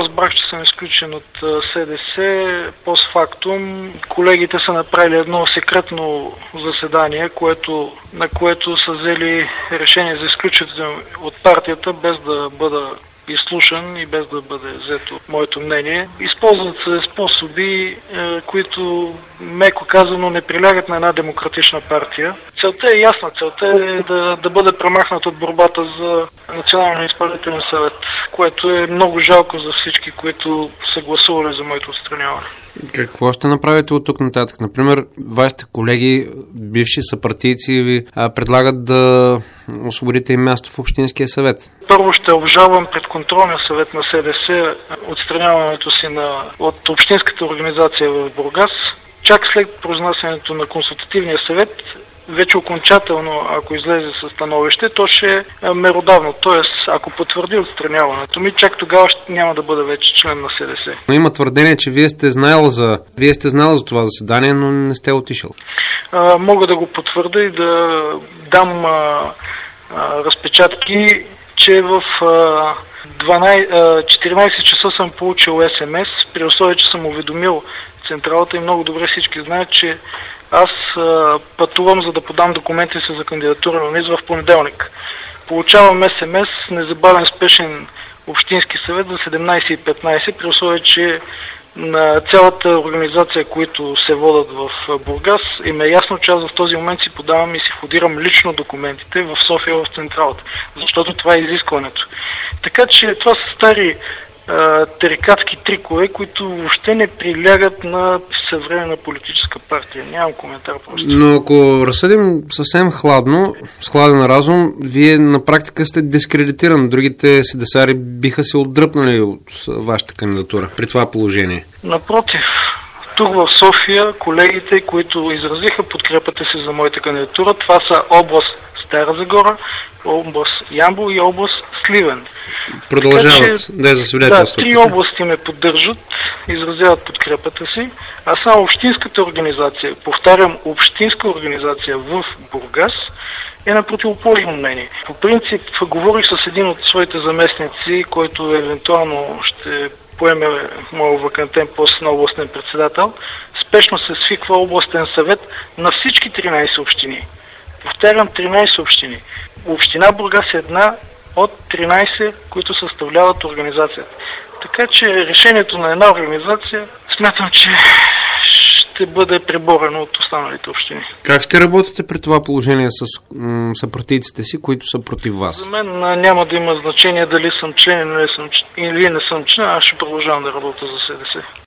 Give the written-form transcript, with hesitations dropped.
разбрах, че съм изключен от СДС, постфактум. Колегите са направили едно секретно заседание, на което са взели решение за изключването от партията, без да бъда изслушан и без да бъде взето моето мнение. Използват се способи, които, меко казано, не прилягат на една демократична партия. Целта е ясна. Целта е да бъде премахнат от борбата за Националния изпълнителен съвет, което е много жалко за всички, които са гласували за моето отстраняване. Какво ще направите от тук нататък? Например, вашите колеги, бивши съпартийци, ви предлагат да освободите им място в Общинския съвет. Първо ще обжалвам пред контролния съвет на СДС отстраняването си от Общинската организация в Бургас. Чак след произнасянето на Консултативния съвет, вече окончателно, ако излезе със становище, то ще е меродавно. Т.е. ако потвърди отстраняването ми, чак тогава няма да бъда вече член на СДС. Но има твърдение, че вие сте знаел за това заседание, но не сте отишъл. Мога да го потвърда и да дам разпечатки, че в 14 часа съм получил СМС, при условие, че съм уведомил централата и много добре всички знаят, че аз пътувам, за да подам документи си за кандидатура на НИЗ в понеделник. Получавам СМС, незабавен спешен Общински съвет за 17:15, при условие, че на цялата организация, които се водят в Бургас, им е ясно, че аз в този момент си подавам и си входирам лично документите в София, в централата, защото това е изискването. Така че това са стари тарикатски трикове, които въобще не прилягат на съвременна политическа партия. Нямам коментар просто. Но ако разсъдим съвсем хладно, с хладен разум, вие на практика сте дискредитиран. Другите седесари биха се отдръпнали от вашата кандидатура при това положение. Напротив, тук в София колегите, които изразиха подкрепата си за моята кандидатура, това са област Стара Загора, област Ямбол и област Сливен. Продължават да е за свидетелство. Да, 3 области ме поддържат, изразяват подкрепата си, а само общинската организация, повтарям, общинска организация в Бургас, е на противоположно мнение. По принцип, говорих с един от своите заместници, който евентуално ще поеме моят вакантен пост на областен председател. Спешно се свиква областен съвет на всички 13 общини. Повтарям, 13 общини. Община Бургас е една от 13, които съставляват организацията. Така че решението на една организация смятам, че ще бъде преборено от останалите общини. Как ще работите при това положение с съпартийците си, които са против вас? За мен няма да има значение дали съм член или не съм член. Аз ще продължавам да работя за СДС.